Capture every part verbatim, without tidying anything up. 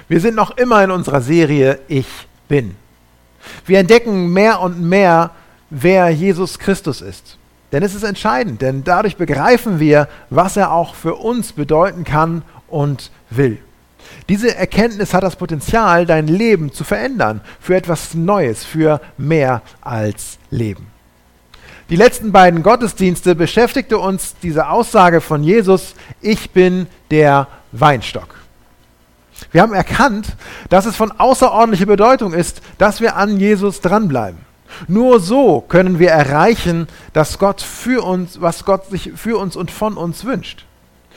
Wir sind noch immer in unserer Serie Ich bin. Wir entdecken mehr und mehr, wer Jesus Christus ist. Denn es ist entscheidend, denn dadurch begreifen wir, was er auch für uns bedeuten kann und will. Diese Erkenntnis hat das Potenzial, dein Leben zu verändern, für etwas Neues, für mehr als Leben. Die letzten beiden Gottesdienste beschäftigte uns diese Aussage von Jesus, ich bin der Weinstock. Wir haben erkannt, dass es von außerordentlicher Bedeutung ist, dass wir an Jesus dranbleiben. Nur so können wir erreichen, dass Gott für uns, was Gott sich für uns und von uns wünscht.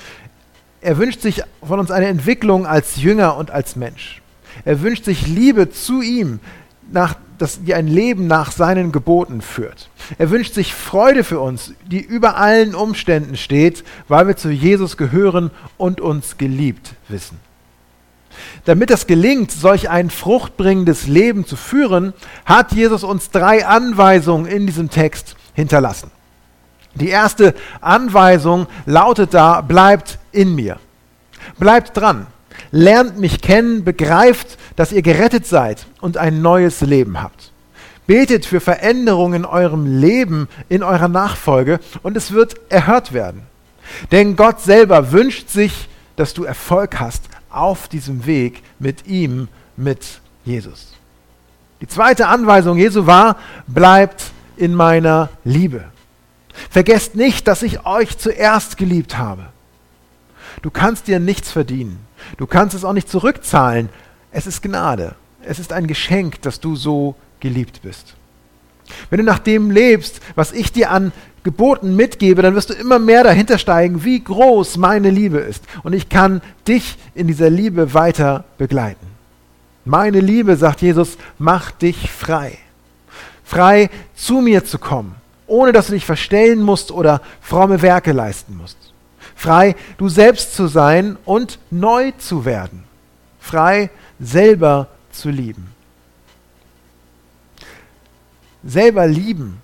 Er wünscht sich von uns eine Entwicklung als Jünger und als Mensch. Er wünscht sich Liebe zu ihm, nach, dass, die ein Leben nach seinen Geboten führt. Er wünscht sich Freude für uns, die über allen Umständen steht, weil wir zu Jesus gehören und uns geliebt wissen. Damit es gelingt, solch ein fruchtbringendes Leben zu führen, hat Jesus uns drei Anweisungen in diesem Text hinterlassen. Die erste Anweisung lautet da, bleibt in mir. Bleibt dran, lernt mich kennen, begreift, dass ihr gerettet seid und ein neues Leben habt. Betet für Veränderungen in eurem Leben, in eurer Nachfolge und es wird erhört werden. Denn Gott selber wünscht sich, dass du Erfolg hast auf diesem Weg mit ihm, mit Jesus. Die zweite Anweisung Jesu war, bleibt in meiner Liebe. Vergesst nicht, dass ich euch zuerst geliebt habe. Du kannst dir nichts verdienen. Du kannst es auch nicht zurückzahlen. Es ist Gnade. Es ist ein Geschenk, dass du so geliebt bist. Wenn du nach dem lebst, was ich dir an Geboten mitgebe, dann wirst du immer mehr dahinter steigen, wie groß meine Liebe ist. Und ich kann dich in dieser Liebe weiter begleiten. Meine Liebe, sagt Jesus, macht dich frei. Frei, zu mir zu kommen, ohne dass du dich verstellen musst oder fromme Werke leisten musst. Frei, du selbst zu sein und neu zu werden. Frei, selber zu lieben. Selber lieben,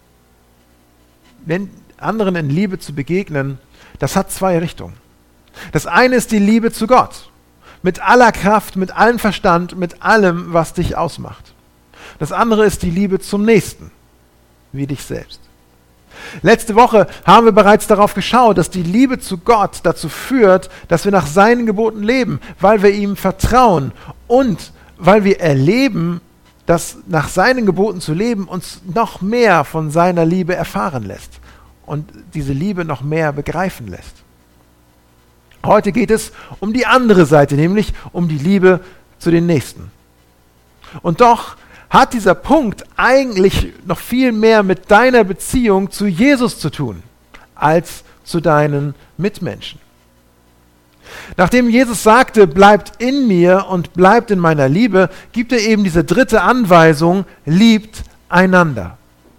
anderen in Liebe zu begegnen, das hat zwei Richtungen. Das eine ist die Liebe zu Gott, mit aller Kraft, mit allem Verstand, mit allem, was dich ausmacht. Das andere ist die Liebe zum Nächsten, wie dich selbst. Letzte Woche haben wir bereits darauf geschaut, dass die Liebe zu Gott dazu führt, dass wir nach seinen Geboten leben, weil wir ihm vertrauen und weil wir erleben, dass nach seinen Geboten zu leben uns noch mehr von seiner Liebe erfahren lässt und diese Liebe noch mehr begreifen lässt. Heute geht es um die andere Seite, nämlich um die Liebe zu den Nächsten. Und doch hat dieser Punkt eigentlich noch viel mehr mit deiner Beziehung zu Jesus zu tun, als zu deinen Mitmenschen. Nachdem Jesus sagte, bleibt in mir und bleibt in meiner Liebe, gibt er eben diese dritte Anweisung, liebt einander.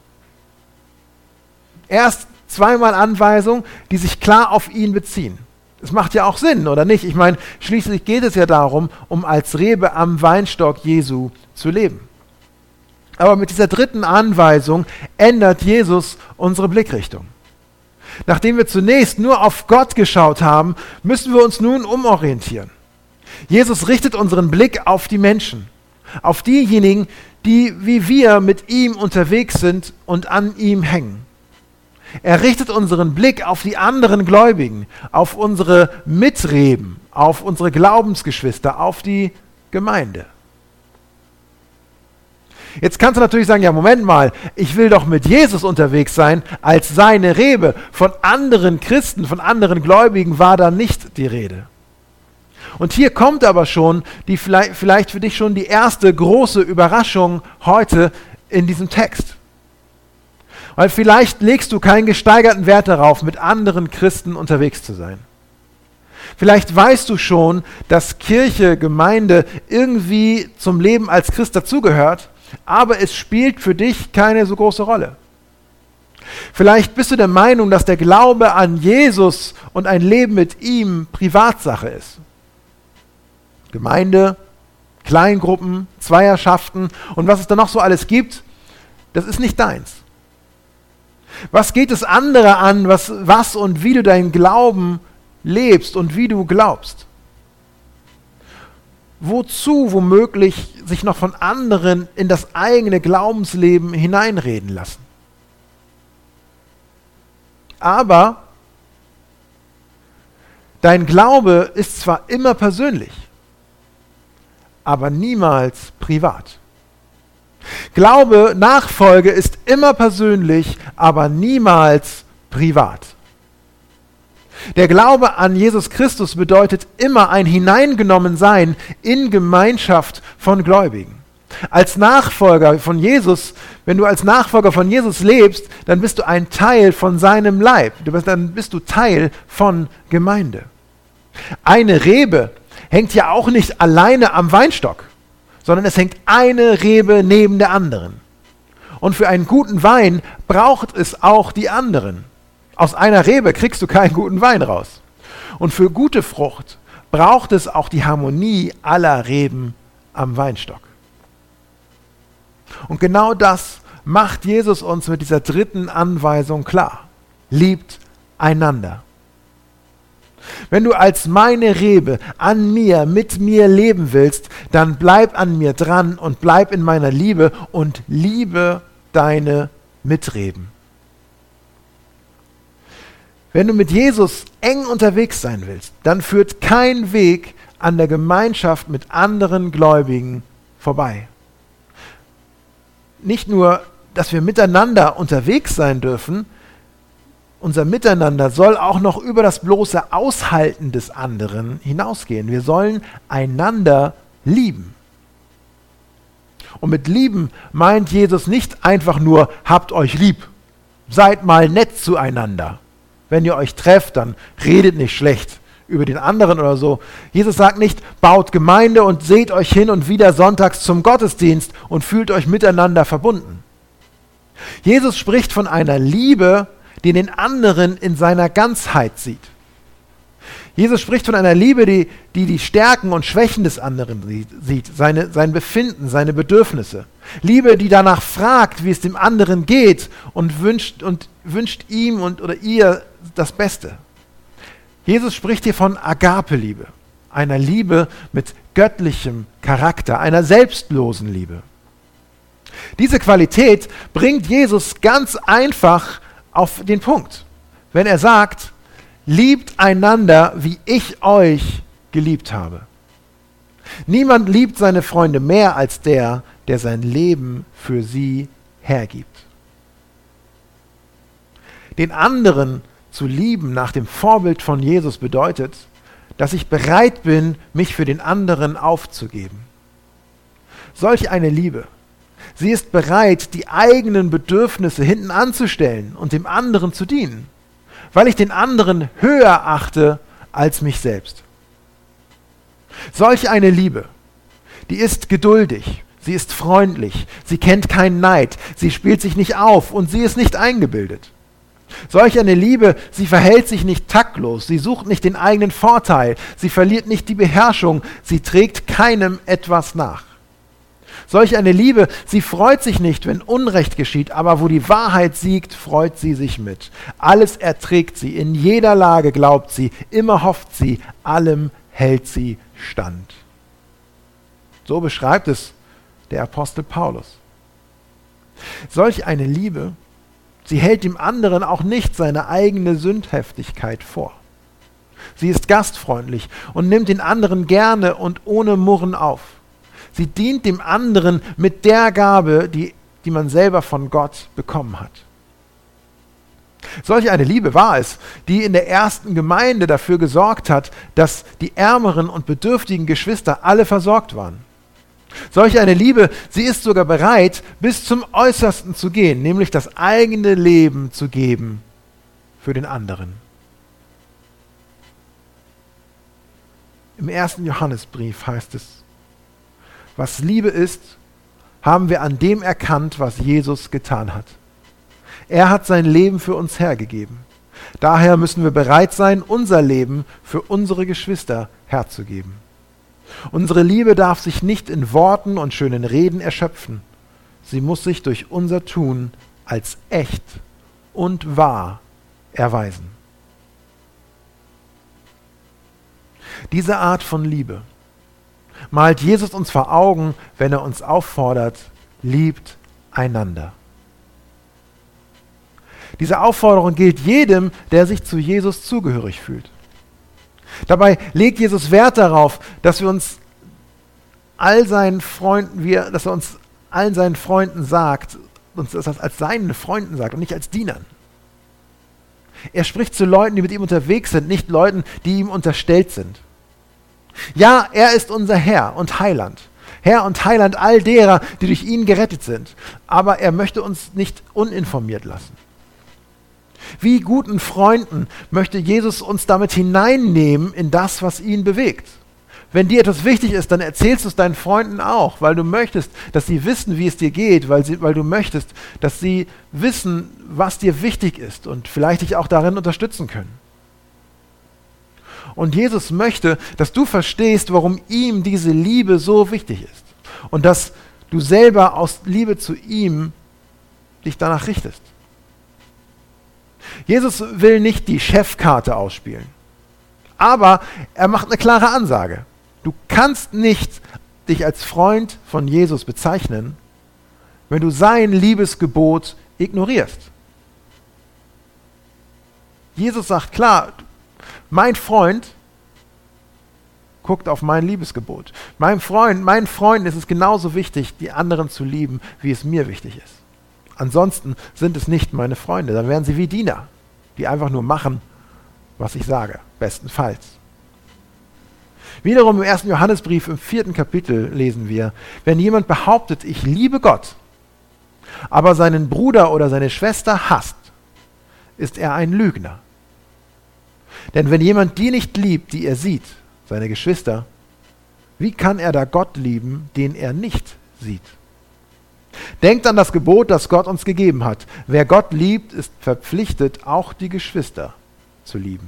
Erst zweimal Anweisungen, die sich klar auf ihn beziehen. Das macht ja auch Sinn, oder nicht? Ich meine, schließlich geht es ja darum, um als Rebe am Weinstock Jesu zu leben. Aber mit dieser dritten Anweisung ändert Jesus unsere Blickrichtung. Nachdem wir zunächst nur auf Gott geschaut haben, müssen wir uns nun umorientieren. Jesus richtet unseren Blick auf die Menschen, auf diejenigen, die wie wir mit ihm unterwegs sind und an ihm hängen. Er richtet unseren Blick auf die anderen Gläubigen, auf unsere Mitreben, auf unsere Glaubensgeschwister, auf die Gemeinde. Jetzt kannst du natürlich sagen, ja Moment mal, ich will doch mit Jesus unterwegs sein als seine Rebe. Von anderen Christen, von anderen Gläubigen war da nicht die Rede. Und hier kommt aber schon die vielleicht, vielleicht für dich schon die erste große Überraschung heute in diesem Text. Weil vielleicht legst du keinen gesteigerten Wert darauf, mit anderen Christen unterwegs zu sein. Vielleicht weißt du schon, dass Kirche, Gemeinde irgendwie zum Leben als Christ dazugehört, aber es spielt für dich keine so große Rolle. Vielleicht bist du der Meinung, dass der Glaube an Jesus und ein Leben mit ihm Privatsache ist. Gemeinde, Kleingruppen, Zweierschaften und was es da noch so alles gibt, das ist nicht deins. Was geht es andere an, was, was und wie du deinen Glauben lebst und wie du glaubst? wozu womöglich sich noch von anderen in das eigene Glaubensleben hineinreden lassen. Aber dein Glaube ist zwar immer persönlich, aber niemals privat. Glaube, Nachfolge ist immer persönlich, aber niemals privat. Der Glaube an Jesus Christus bedeutet immer ein Hineingenommensein in Gemeinschaft von Gläubigen. Als Nachfolger von Jesus, wenn du als Nachfolger von Jesus lebst, dann bist du ein Teil von seinem Leib. Du bist, dann bist du Teil von Gemeinde. Eine Rebe hängt ja auch nicht alleine am Weinstock, sondern es hängt eine Rebe neben der anderen. Und für einen guten Wein braucht es auch die anderen. Aus einer Rebe kriegst du keinen guten Wein raus. Und für gute Frucht braucht es auch die Harmonie aller Reben am Weinstock. Und genau das macht Jesus uns mit dieser dritten Anweisung klar. Liebt einander. Wenn du als meine Rebe an mir, mit mir leben willst, dann bleib an mir dran und bleib in meiner Liebe und liebe deine Mitreben. Wenn du mit Jesus eng unterwegs sein willst, dann führt kein Weg an der Gemeinschaft mit anderen Gläubigen vorbei. Nicht nur, dass wir miteinander unterwegs sein dürfen, unser Miteinander soll auch noch über das bloße Aushalten des anderen hinausgehen. Wir sollen einander lieben. Und mit lieben meint Jesus nicht einfach nur, habt euch lieb, seid mal nett zueinander. Wenn ihr euch trefft, dann redet nicht schlecht über den anderen oder so. Jesus sagt nicht, baut Gemeinde und seht euch hin und wieder sonntags zum Gottesdienst und fühlt euch miteinander verbunden. Jesus spricht von einer Liebe, die den anderen in seiner Ganzheit sieht. Jesus spricht von einer Liebe, die die, die Stärken und Schwächen des anderen sieht, seine, sein Befinden, seine Bedürfnisse. Liebe, die danach fragt, wie es dem anderen geht und wünscht, und wünscht ihm und, oder ihr das Beste. Jesus spricht hier von Agape-Liebe, einer Liebe mit göttlichem Charakter, einer selbstlosen Liebe. Diese Qualität bringt Jesus ganz einfach auf den Punkt, wenn er sagt, liebt einander, wie ich euch geliebt habe. Niemand liebt seine Freunde mehr als der, der sein Leben für sie hergibt. Den anderen zu lieben nach dem Vorbild von Jesus bedeutet, dass ich bereit bin, mich für den anderen aufzugeben. Solch eine Liebe, sie ist bereit, die eigenen Bedürfnisse hinten anzustellen und dem anderen zu dienen, weil ich den anderen höher achte als mich selbst. Solch eine Liebe, die ist geduldig, sie ist freundlich, sie kennt keinen Neid, sie spielt sich nicht auf und sie ist nicht eingebildet. Solch eine Liebe, sie verhält sich nicht taktlos, sie sucht nicht den eigenen Vorteil, sie verliert nicht die Beherrschung, sie trägt keinem etwas nach. Solch eine Liebe, sie freut sich nicht, wenn Unrecht geschieht, aber wo die Wahrheit siegt, freut sie sich mit. Alles erträgt sie, in jeder Lage glaubt sie, immer hofft sie, allem hält sie stand. So beschreibt es der Apostel Paulus. Solch eine Liebe, sie hält dem anderen auch nicht seine eigene Sündhaftigkeit vor. Sie ist gastfreundlich und nimmt den anderen gerne und ohne Murren auf. Sie dient dem anderen mit der Gabe, die, die man selber von Gott bekommen hat. Solch eine Liebe war es, die in der ersten Gemeinde dafür gesorgt hat, dass die ärmeren und bedürftigen Geschwister alle versorgt waren. Solch eine Liebe, sie ist sogar bereit, bis zum Äußersten zu gehen, nämlich das eigene Leben zu geben für den anderen. Im ersten Johannesbrief heißt es, was Liebe ist, haben wir an dem erkannt, was Jesus getan hat. Er hat sein Leben für uns hergegeben. Daher müssen wir bereit sein, unser Leben für unsere Geschwister herzugeben. Unsere Liebe darf sich nicht in Worten und schönen Reden erschöpfen. Sie muss sich durch unser Tun als echt und wahr erweisen. Diese Art von Liebe malt Jesus uns vor Augen, wenn er uns auffordert, liebt einander. Diese Aufforderung gilt jedem, der sich zu Jesus zugehörig fühlt. Dabei legt Jesus Wert darauf, dass wir uns all seinen Freunden, wir, dass er uns allen seinen Freunden sagt, uns das als seinen Freunden sagt und nicht als Dienern. Er spricht zu Leuten, die mit ihm unterwegs sind, nicht Leuten, die ihm unterstellt sind. Ja, er ist unser Herr und Heiland. Herr und Heiland all derer, die durch ihn gerettet sind. Aber er möchte uns nicht uninformiert lassen. Wie guten Freunden möchte Jesus uns damit hineinnehmen in das, was ihn bewegt. Wenn dir etwas wichtig ist, dann erzählst du es deinen Freunden auch, weil du möchtest, dass sie wissen, wie es dir geht, weil, sie, weil du möchtest, dass sie wissen, was dir wichtig ist und vielleicht dich auch darin unterstützen können. Und Jesus möchte, dass du verstehst, warum ihm diese Liebe so wichtig ist und dass du selber aus Liebe zu ihm dich danach richtest. Jesus will nicht die Chefkarte ausspielen, aber er macht eine klare Ansage. Du kannst nicht dich als Freund von Jesus bezeichnen, wenn du sein Liebesgebot ignorierst. Jesus sagt klar, mein Freund guckt auf mein Liebesgebot. Mein Freund, meinen Freunden ist es genauso wichtig, die anderen zu lieben, wie es mir wichtig ist. Ansonsten sind es nicht meine Freunde, dann wären sie wie Diener, die einfach nur machen, was ich sage, bestenfalls. Wiederum im ersten Johannesbrief im vierten Kapitel lesen wir, wenn jemand behauptet, ich liebe Gott, aber seinen Bruder oder seine Schwester hasst, ist er ein Lügner. Denn wenn jemand die nicht liebt, die er sieht, seine Geschwister, wie kann er da Gott lieben, den er nicht sieht? Denkt an das Gebot, das Gott uns gegeben hat. Wer Gott liebt, ist verpflichtet, auch die Geschwister zu lieben.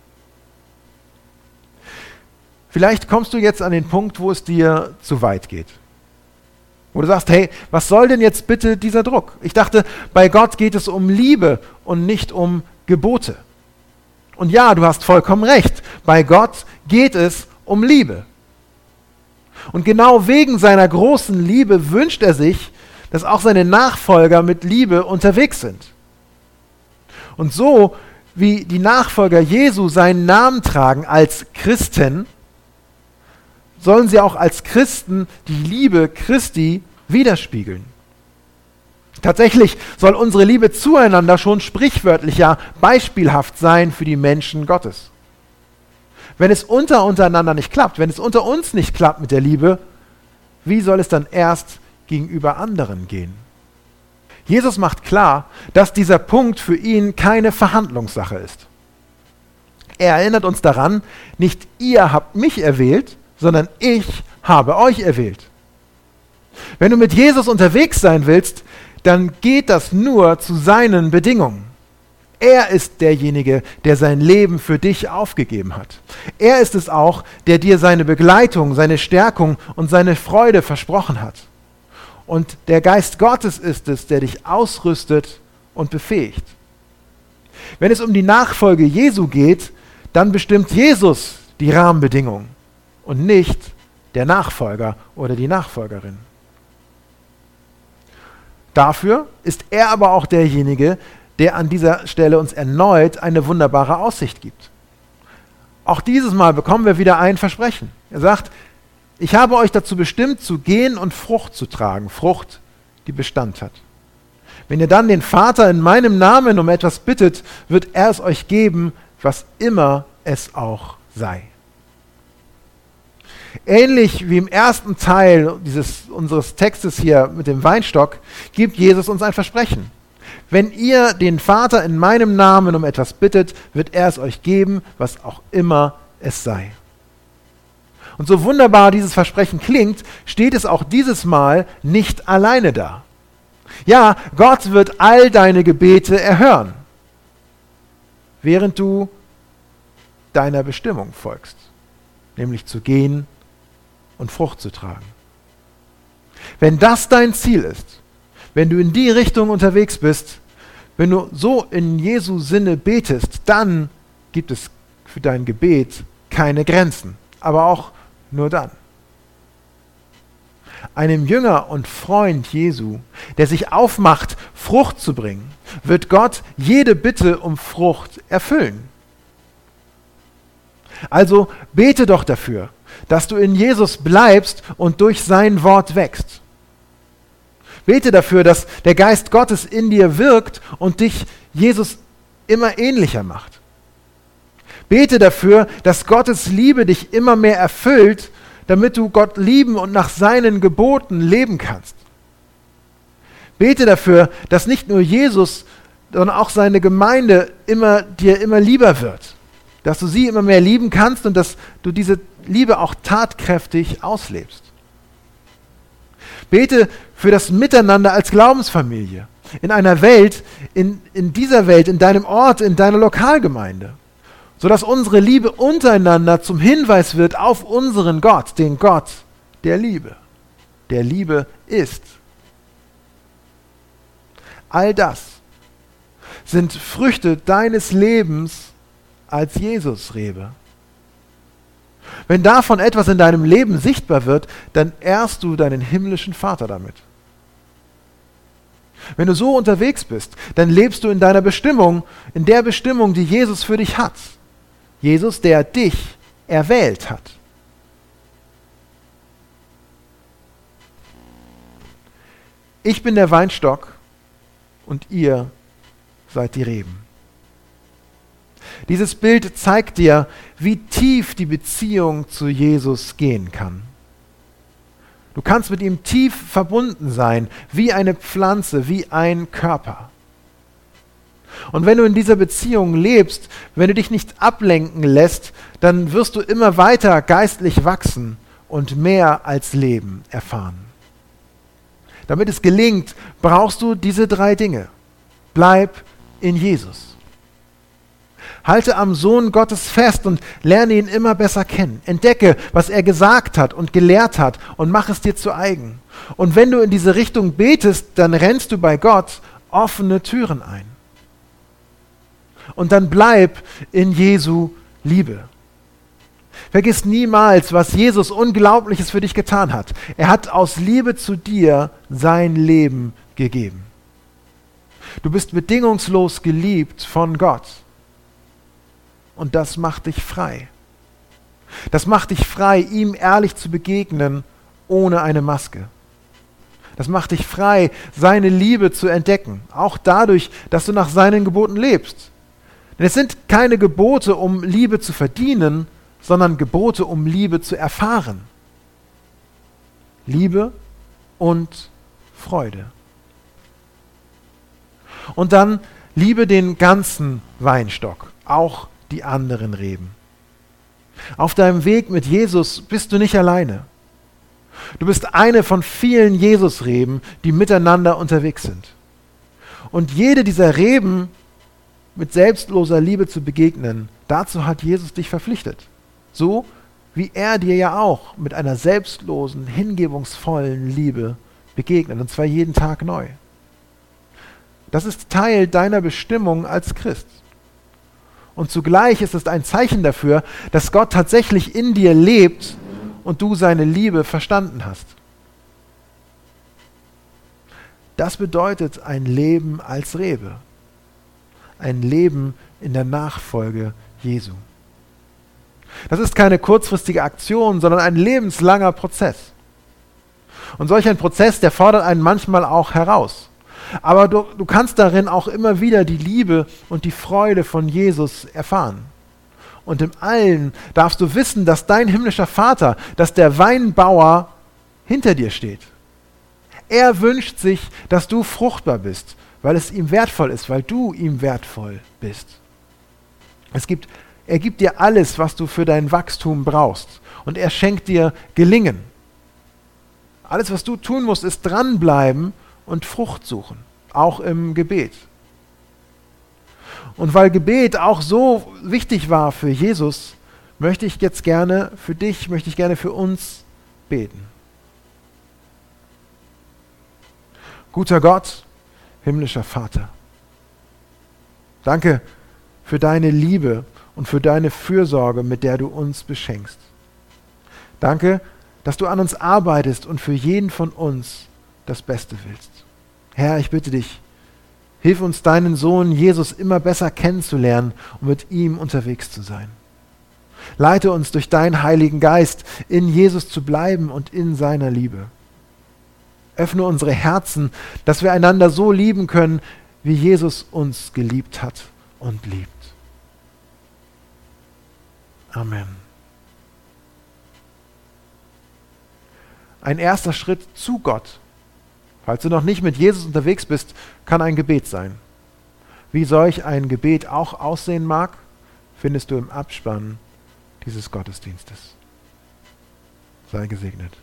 Vielleicht kommst du jetzt an den Punkt, wo es dir zu weit geht. Wo du sagst, hey, was soll denn jetzt bitte dieser Druck? Ich dachte, bei Gott geht es um Liebe und nicht um Gebote. Und ja, du hast vollkommen recht. Bei Gott geht es um Liebe. Und genau wegen seiner großen Liebe wünscht er sich, dass auch seine Nachfolger mit Liebe unterwegs sind. Und so wie die Nachfolger Jesu seinen Namen tragen als Christen, sollen sie auch als Christen die Liebe Christi widerspiegeln. Tatsächlich soll unsere Liebe zueinander schon sprichwörtlich, ja beispielhaft sein für die Menschen Gottes. Wenn es unter untereinander nicht klappt, wenn es unter uns nicht klappt mit der Liebe, wie soll es dann erst gegenüber anderen gehen? Jesus macht klar, dass dieser Punkt für ihn keine Verhandlungssache ist. Er erinnert uns daran, nicht ihr habt mich erwählt, sondern ich habe euch erwählt. Wenn du mit Jesus unterwegs sein willst, dann geht das nur zu seinen Bedingungen. Er ist derjenige, der sein Leben für dich aufgegeben hat. Er ist es auch, der dir seine Begleitung, seine Stärkung und seine Freude versprochen hat. Und der Geist Gottes ist es, der dich ausrüstet und befähigt. Wenn es um die Nachfolge Jesu geht, dann bestimmt Jesus die Rahmenbedingungen und nicht der Nachfolger oder die Nachfolgerin. Dafür ist er aber auch derjenige, der an dieser Stelle uns erneut eine wunderbare Aussicht gibt. Auch dieses Mal bekommen wir wieder ein Versprechen. Er sagt, ich habe euch dazu bestimmt, zu gehen und Frucht zu tragen, Frucht, die Bestand hat. Wenn ihr dann den Vater in meinem Namen um etwas bittet, wird er es euch geben, was immer es auch sei. Ähnlich wie im ersten Teil dieses, unseres Textes hier mit dem Weinstock, gibt Jesus uns ein Versprechen. Wenn ihr den Vater in meinem Namen um etwas bittet, wird er es euch geben, was auch immer es sei. Und so wunderbar dieses Versprechen klingt, steht es auch dieses Mal nicht alleine da. Ja, Gott wird all deine Gebete erhören, während du deiner Bestimmung folgst, nämlich zu gehen und Frucht zu tragen. Wenn das dein Ziel ist, wenn du in die Richtung unterwegs bist, wenn du so in Jesu Sinne betest, dann gibt es für dein Gebet keine Grenzen, aber auch nur dann. einem Jünger und Freund Jesu, der sich aufmacht, Frucht zu bringen, wird Gott jede Bitte um Frucht erfüllen. Also bete doch dafür, dass du in Jesus bleibst und durch sein Wort wächst. Bete dafür, dass der Geist Gottes in dir wirkt und dich Jesus immer ähnlicher macht. Bete dafür, dass Gottes Liebe dich immer mehr erfüllt, damit du Gott lieben und nach seinen Geboten leben kannst. Bete dafür, dass nicht nur Jesus, sondern auch seine Gemeinde immer, dir immer lieber wird. Dass du sie immer mehr lieben kannst und dass du diese Liebe auch tatkräftig auslebst. Bete für das Miteinander als Glaubensfamilie. In einer Welt, in, in dieser Welt, in deinem Ort, in deiner Lokalgemeinde. Sodass unsere Liebe untereinander zum Hinweis wird auf unseren Gott, den Gott der Liebe, der Liebe ist. All das sind Früchte deines Lebens als Jesus-Rebe. Wenn davon etwas in deinem Leben sichtbar wird, dann ehrst du deinen himmlischen Vater damit. Wenn du so unterwegs bist, dann lebst du in deiner Bestimmung, in der Bestimmung, die Jesus für dich hat. Jesus, der dich erwählt hat. Ich bin der Weinstock und ihr seid die Reben. Dieses Bild zeigt dir, wie tief die Beziehung zu Jesus gehen kann. Du kannst mit ihm tief verbunden sein, wie eine Pflanze, wie ein Körper. Und wenn du in dieser Beziehung lebst, wenn du dich nicht ablenken lässt, dann wirst du immer weiter geistlich wachsen und mehr als Leben erfahren. Damit es gelingt, brauchst du diese drei Dinge. Bleib in Jesus. Halte am Sohn Gottes fest und lerne ihn immer besser kennen. Entdecke, was er gesagt hat und gelehrt hat und mach es dir zu eigen. Und wenn du in diese Richtung betest, dann rennst du bei Gott offene Türen ein. Und dann bleib in Jesu Liebe. Vergiss niemals, was Jesus Unglaubliches für dich getan hat. Er hat aus Liebe zu dir sein Leben gegeben. Du bist bedingungslos geliebt von Gott. Und das macht dich frei. Das macht dich frei, ihm ehrlich zu begegnen, ohne eine Maske. Das macht dich frei, seine Liebe zu entdecken, auch dadurch, dass du nach seinen Geboten lebst. Denn es sind keine Gebote, um Liebe zu verdienen, sondern Gebote, um Liebe zu erfahren. Liebe und Freude. Und dann liebe den ganzen Weinstock, auch die anderen Reben. Auf deinem Weg mit Jesus bist du nicht alleine. Du bist eine von vielen Jesus-Reben, die miteinander unterwegs sind. Und jede dieser Reben mit selbstloser Liebe zu begegnen, dazu hat Jesus dich verpflichtet. So wie er dir ja auch mit einer selbstlosen, hingebungsvollen Liebe begegnet, und zwar jeden Tag neu. Das ist Teil deiner Bestimmung als Christ. Und zugleich ist es ein Zeichen dafür, dass Gott tatsächlich in dir lebt und du seine Liebe verstanden hast. Das bedeutet ein Leben als Rebe. Ein Leben in der Nachfolge Jesu. Das ist keine kurzfristige Aktion, sondern ein lebenslanger Prozess. Und solch ein Prozess, der fordert einen manchmal auch heraus. Aber du, du kannst darin auch immer wieder die Liebe und die Freude von Jesus erfahren. Und im Allen darfst du wissen, dass dein himmlischer Vater, dass der Weinbauer hinter dir steht. Er wünscht sich, dass du fruchtbar bist, weil es ihm wertvoll ist, weil du ihm wertvoll bist. Es gibt, er gibt dir alles, was du für dein Wachstum brauchst. Und er schenkt dir Gelingen. Alles, was du tun musst, ist dranbleiben und Frucht suchen, auch im Gebet. Und weil Gebet auch so wichtig war für Jesus, möchte ich jetzt gerne für dich, möchte ich gerne für uns beten. Guter Gott, himmlischer Vater, danke für deine Liebe und für deine Fürsorge, mit der du uns beschenkst. Danke, dass du an uns arbeitest und für jeden von uns das Beste willst. Herr, ich bitte dich, hilf uns, deinen Sohn Jesus immer besser kennenzulernen und mit ihm unterwegs zu sein. Leite uns durch deinen Heiligen Geist, in Jesus zu bleiben und in seiner Liebe. Öffne unsere Herzen, dass wir einander so lieben können, wie Jesus uns geliebt hat und liebt. Amen. Ein erster Schritt zu Gott, falls du noch nicht mit Jesus unterwegs bist, kann ein Gebet sein. Wie solch ein Gebet auch aussehen mag, findest du im Abspann dieses Gottesdienstes. Sei gesegnet.